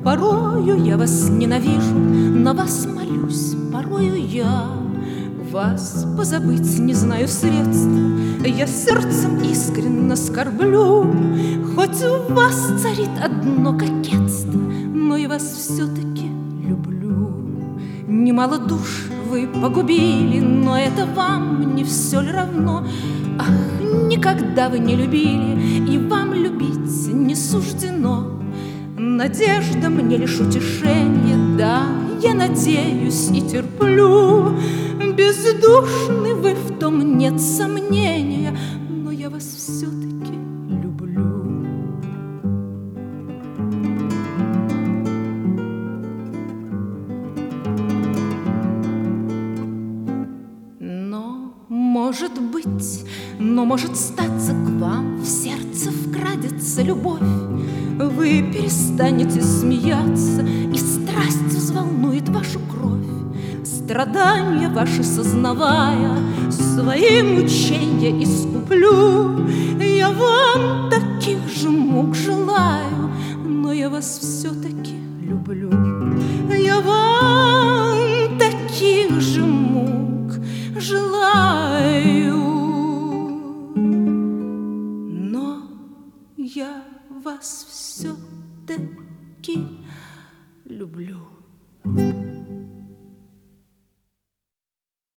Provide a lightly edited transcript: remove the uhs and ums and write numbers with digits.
Порою я вас ненавижу, на вас молюсь, порою я вас позабыть не знаю средств. Я сердцем искренне скорблю, хоть у вас царит одно кокетство, но я вас все-таки люблю. Немало душ вы погубили, но это вам не все ли равно? Ах, никогда вы не любили, и вам любить не суждено. Надежда мне лишь утешение, да, я надеюсь и терплю. Бездушны вы, в том нет сомнения, но я вас все-таки люблю. Но, может быть, но может статься к вам в сердце вкрадется любовь. Вы перестанете смеяться, и страсть взволнует вашу кровь. Страдания ваши сознавая, свои мучения искуплю. Я вам таких же мук желаю, но я вас все-таки люблю. Я вас